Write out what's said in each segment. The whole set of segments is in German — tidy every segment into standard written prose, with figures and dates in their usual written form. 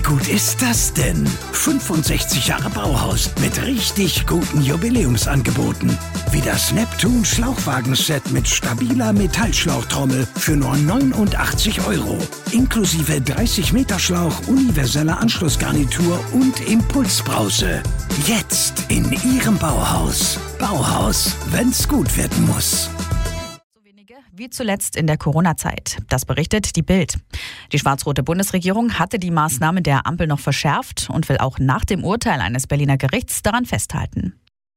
gut ist das denn? 65 Jahre Bauhaus mit richtig guten Jubiläumsangeboten. Wie das Neptun Schlauchwagenset mit stabiler Metallschlauchtrommel für nur 89 €. Inklusive 30 Meter Schlauch, universeller Anschlussgarnitur und Impulsbrause. Jetzt in Ihrem Bauhaus. Bauhaus, wenn's gut werden muss. Wie zuletzt in der Corona-Zeit. Das berichtet die Bild. Die schwarz-rote Bundesregierung hatte die Maßnahmen der Ampel noch verschärft und will auch nach dem Urteil eines Berliner Gerichts daran festhalten.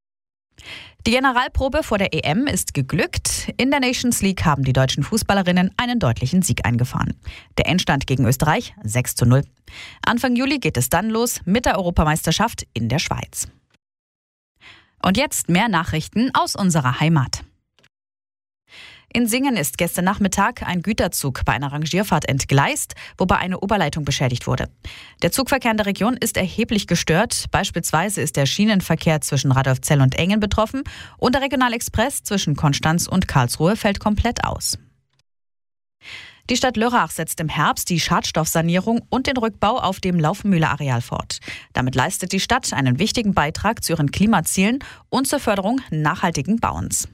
Die Generalprobe vor der EM ist geglückt. In der Nations League haben die deutschen Fußballerinnen einen deutlichen Sieg eingefahren. Der Endstand gegen Österreich 6:0. Anfang Juli geht es dann los mit der Europameisterschaft in der Schweiz. Und jetzt mehr Nachrichten aus unserer Heimat. In Singen ist gestern Nachmittag ein Güterzug bei einer Rangierfahrt entgleist, wobei eine Oberleitung beschädigt wurde. Der Zugverkehr in der Region ist erheblich gestört. Beispielsweise ist der Schienenverkehr zwischen Radolfzell und Engen betroffen und der Regionalexpress zwischen Konstanz und Karlsruhe fällt komplett aus. Die Stadt Lörrach setzt im Herbst die Schadstoffsanierung und den Rückbau auf dem Laufmühle-Areal fort. Damit leistet die Stadt einen wichtigen Beitrag zu ihren Klimazielen und zur Förderung nachhaltigen Bauens.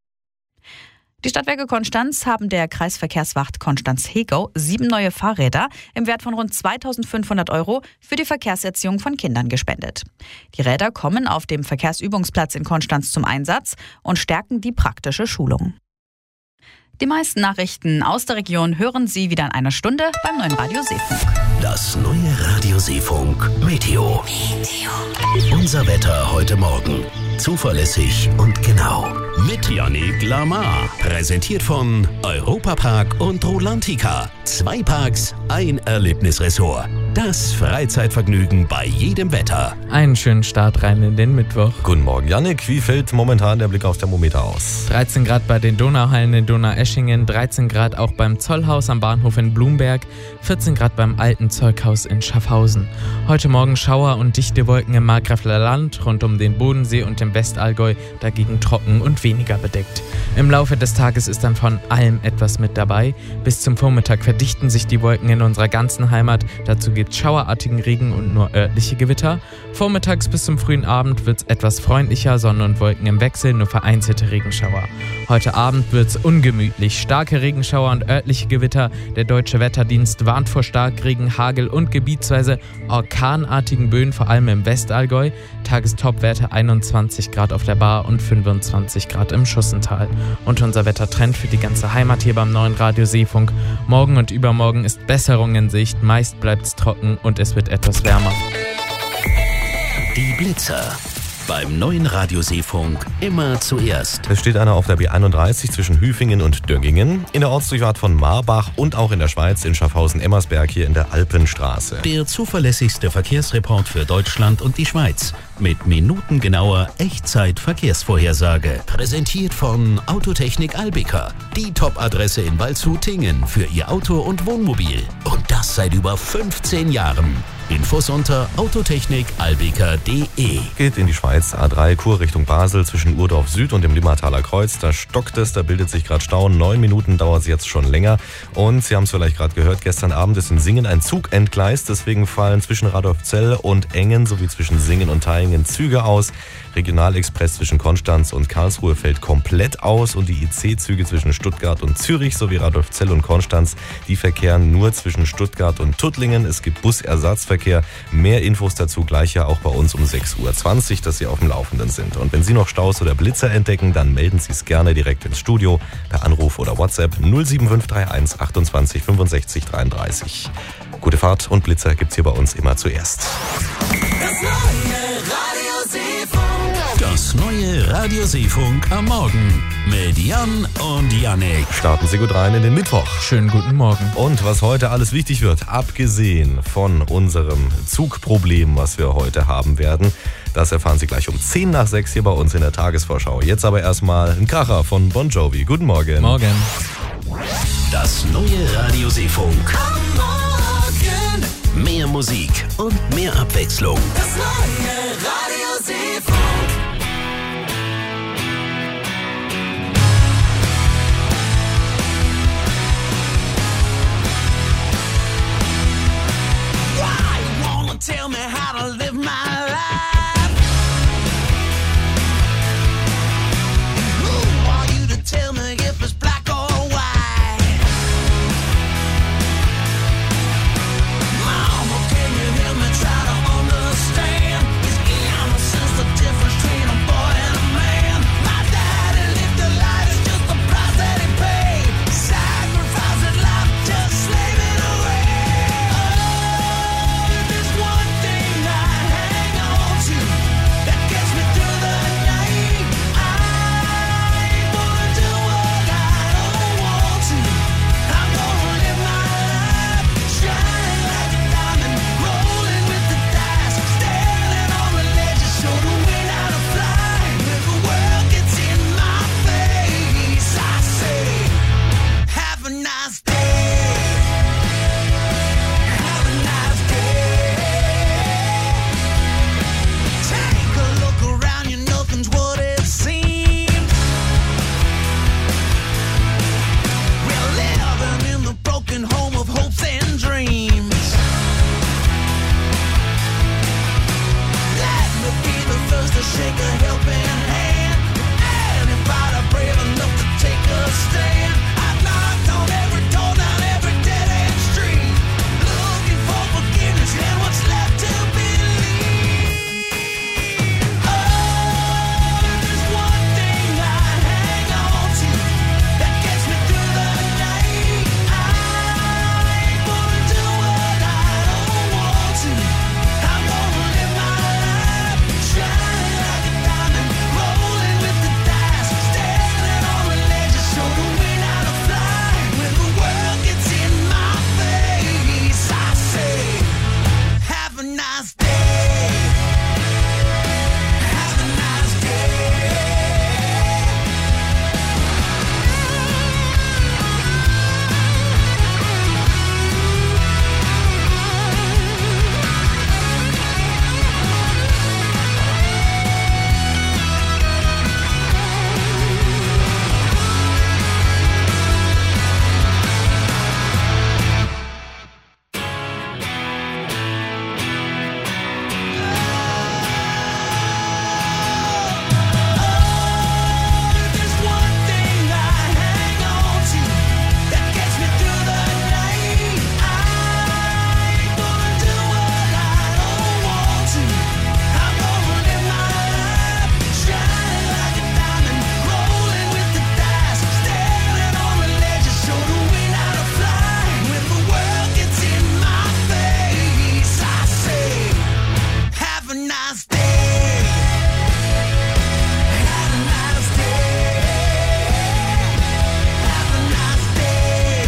Die Stadtwerke Konstanz haben der Kreisverkehrswacht Konstanz-Hegau 7 neue Fahrräder im Wert von rund 2.500 € für die Verkehrserziehung von Kindern gespendet. Die Räder kommen auf dem Verkehrsübungsplatz in Konstanz zum Einsatz und stärken die praktische Schulung. Die meisten Nachrichten aus der Region hören Sie wieder in einer Stunde beim neuen Radio Seefunk. Das neue Radio Seefunk Meteo. Unser Wetter heute Morgen. Zuverlässig und genau. Mit Yannick Lamar. Präsentiert von Europapark und Rolantica. 2 Parks, ein Erlebnisressort. Das Freizeitvergnügen bei jedem Wetter. Einen schönen Start rein in den Mittwoch. Guten Morgen, Yannick. Wie fällt momentan der Blick aufs Thermometer aus? 13 Grad bei den Donauhallen in Donaueschingen, 13 Grad auch beim Zollhaus am Bahnhof in Blumberg, 14 Grad beim Alten Zeughaus in Schaffhausen. Heute Morgen Schauer und dichte Wolken im Markgräfler Land, rund um den Bodensee und im Westallgäu, dagegen trocken und weniger bedeckt. Im Laufe des Tages ist dann von allem etwas mit dabei. Bis zum Vormittag verdichten sich die Wolken in unserer ganzen Heimat. Dazu gibt es schauerartigen Regen und nur örtliche Gewitter. Vormittags bis zum frühen Abend wird es etwas freundlicher, Sonne und Wolken im Wechsel, nur vereinzelte Regenschauer. Heute Abend wird es ungemütlich. Starke Regenschauer und örtliche Gewitter. Der Deutsche Wetterdienst warnt vor Starkregen, Hagel und gebietsweise orkanartigen Böen, vor allem im Westallgäu. Tagestopwerte 21 Grad auf der Bar und 25 Grad im Schussental. Und unser Wettertrend für die ganze Heimat hier beim neuen Radio Seefunk. Morgen und übermorgen ist Besserung in Sicht. Meist bleibt es trocken und es wird etwas wärmer. Die Blitzer. Beim neuen Radio Seefunk immer zuerst. Es steht einer auf der B31 zwischen Hüfingen und Döggingen, in der Ortsdurchfahrt von Marbach und auch in der Schweiz in Schaffhausen-Emmersberg hier in der Alpenstraße. Der zuverlässigste Verkehrsreport für Deutschland und die Schweiz. Mit minutengenauer Echtzeit-Verkehrsvorhersage. Präsentiert von Autotechnik Albica. Die Top-Adresse in Waldshut-Tingen für Ihr Auto und Wohnmobil. Und das seit über 15 Jahren. Infos unter autotechnikalbica.de. Geht in die Schweiz, A3 Chur Richtung Basel zwischen Urdorf Süd und dem Limmertaler Kreuz. Da stockt es, da bildet sich gerade Stau. 9 Minuten dauert es jetzt schon länger. Und Sie haben es vielleicht gerade gehört, gestern Abend ist in Singen ein Zug entgleist. Deswegen fallen zwischen Radolfzell und Engen sowie zwischen Singen und Thaingen Züge aus. Regionalexpress zwischen Konstanz und Karlsruhe fällt komplett aus und die IC-Züge zwischen Stuttgart und Zürich sowie Radolfzell und Konstanz, die verkehren nur zwischen Stuttgart und Tuttlingen. Es gibt Busersatzverkehr. Mehr Infos dazu gleich ja auch bei uns um 6:20 Uhr, dass Sie auf dem Laufenden sind. Und wenn Sie noch Staus oder Blitzer entdecken, dann melden Sie es gerne direkt ins Studio per Anruf oder WhatsApp 07531 28 65 33. Gute Fahrt und Blitzer gibt's hier bei uns immer zuerst. Das neue Radio Seefunk am Morgen mit Jan und Yannick. Starten Sie gut rein in den Mittwoch. Schönen guten Morgen. Und was heute alles wichtig wird, abgesehen von unserem Zugproblem, was wir heute haben werden, das erfahren Sie gleich um 5:10 hier bei uns in der Tagesvorschau. Jetzt aber erstmal ein Kracher von Bon Jovi. Guten Morgen. Morgen. Das neue Radio Seefunk. Am Morgen. Mehr Musik und mehr Abwechslung. Das neue Radio Seefunk. Why? gonna live my life. Who are you to tell me if it's black or white? Mama, can you hear me try to understand? Is innocence the difference between a boy and a man? My daddy lived the life, it's just the price that he paid. Sacrifice his life, just slave it away. Oh, there's one thing I hang on to that gets me through the night. I ain't gonna do what I don't want to. I'm gonna live my life, shining like a diamond, rolling with the dice, standing on the ledge to show the wind how to fly. When the world gets in my face, I say, have a nice day. Have a nice day. Take a look around you, nothing's what it seems. We're living in the broken home of hopes and dreams. Let me be the first to shake a helping hand. Anybody brave enough to take a stand? I've knocked on every door, down every dead-end street, looking for forgiveness and what's left to believe. Oh, there's one thing I hang on to that gets me through the night. I ain't gonna do what I don't want to. I'm gonna live my life, shining like a diamond, rolling with the dice, standing on the ledge to show the wind how to fly. When the world gets in my face, I say, have a nice day. Have a nice day. There's one thing I hang on to that gets me through the night. I ain't gonna do what I don't want to. I'm gonna live my life, shining like a diamond, rolling with the dice, standing on the ledge to show the wind how to fly. When the world gets in my face, I say, have a nice day. Have a nice day. Have a nice day.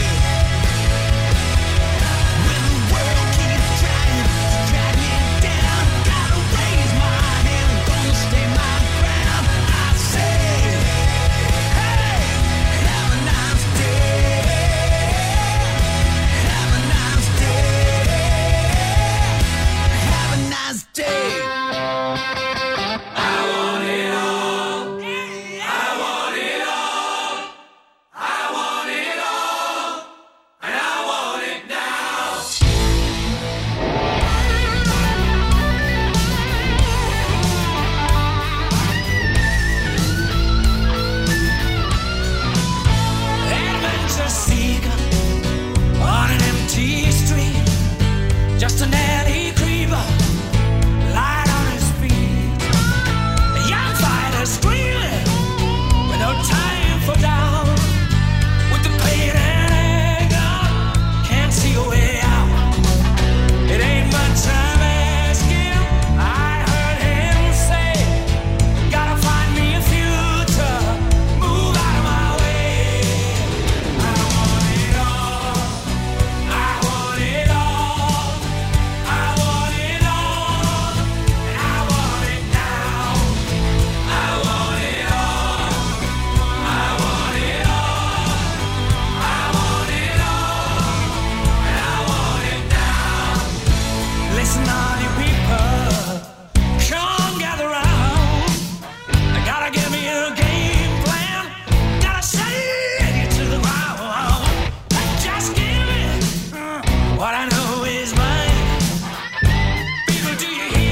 When the world keeps trying to drag me down, gotta raise my hand, I'm gonna stay my ground. I say, hey, have a nice day. Have a nice day. Have a nice day. I want it all. I want it all. I want it all. And I want it now. Adventure seeker on an empty street, just an alley creeper, light on his feet. A young fighter screaming with no time for doubt, with the pain and anger, can't see a way out. It ain't much I'm asking. I heard him say, gotta find me a future, move out of my way. I want it all. I want it all. I want it all. And I want it now. I want it all. I want it all. I want it all. And I want it now. Listen, all you people, come gather round. I gotta give me a game plan. Gotta send you to the ground. Just give me what I know is mine. People, do you hear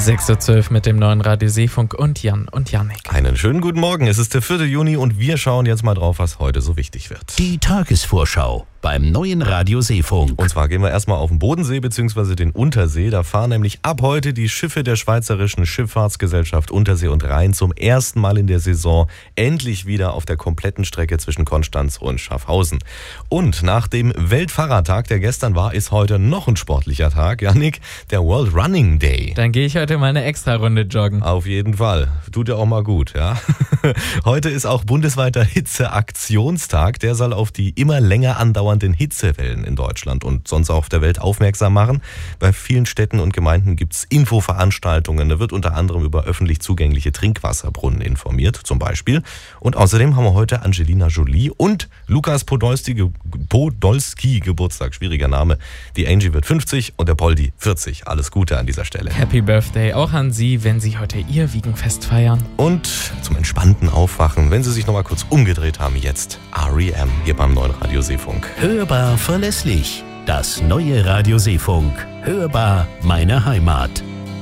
6.12 Uhr mit dem neuen Radio Seefunk und Jan und Jannik. Einen schönen guten Morgen. Es ist der 4. Juni und wir schauen jetzt mal drauf, was heute so wichtig wird. Die Tagesvorschau beim neuen Radio Seefunk. Und zwar gehen wir erstmal auf den Bodensee bzw. den Untersee. Da fahren nämlich ab heute die Schiffe der Schweizerischen Schifffahrtsgesellschaft Untersee und Rhein zum ersten Mal in der Saison endlich wieder auf der kompletten Strecke zwischen Konstanz und Schaffhausen. Und nach dem Weltfahrradtag, der gestern war, ist heute noch ein sportlicher Tag, Jannik, der World Running Day. Dann gehe ich heute mal eine Extra-Runde joggen. Auf jeden Fall. Tut ja auch mal gut, ja. Heute ist auch bundesweiter Hitzeaktionstag. Der soll auf die immer länger andauernden Hitzewellen in Deutschland und sonst auch auf der Welt aufmerksam machen. Bei vielen Städten und Gemeinden gibt es Infoveranstaltungen. Da wird unter anderem über öffentlich zugängliche Trinkwasserbrunnen informiert, zum Beispiel. Und außerdem haben wir heute Angelina Jolie und Lukas Podolski Geburtstag. Schwieriger Name. Die Angie wird 50 und der Poldi 40. Alles Gute an dieser Stelle. Happy Birthday auch an Sie, wenn Sie heute Ihr Wiegenfest feiern. Und zum entspannten Aufwachen, wenn Sie sich nochmal kurz umgedreht haben, jetzt R.E.M. hier beim neuen Radio Seefunk. Hörbar verlässlich. Das neue Radio Seefunk. Hörbar meine Heimat.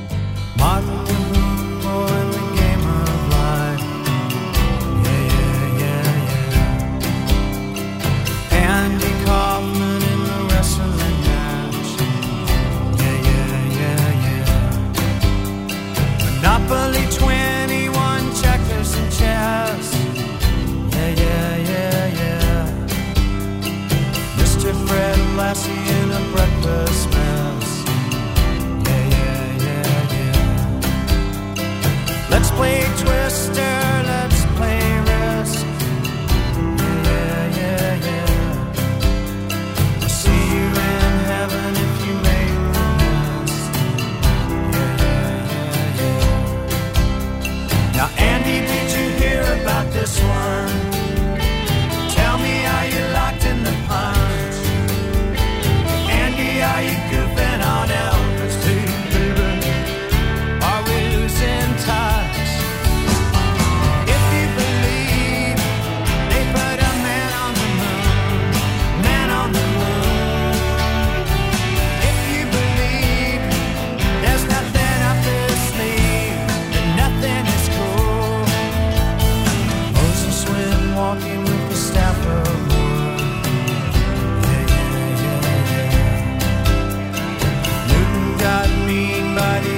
Monopoly 21 checkers and chess. Yeah. Mr. Fred Lassie in a breakfast mess. Yeah. Let's play Twister, let's play Risk. Yeah. I'll see you in heaven if you make the list. Yeah. Now, Andy, did you hear about this one? Tell me, are you locked in the punch? Andy, are you goofing on Elvis too, baby? Are we losing touch? If you believe they put a man on the moon. If you believe there's nothing up his sleeve, then nothing is cool. Moses went walking